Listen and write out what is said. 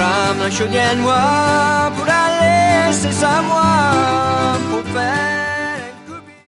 rame la chaudière noire pour aller, c'est ça moi, pour faire.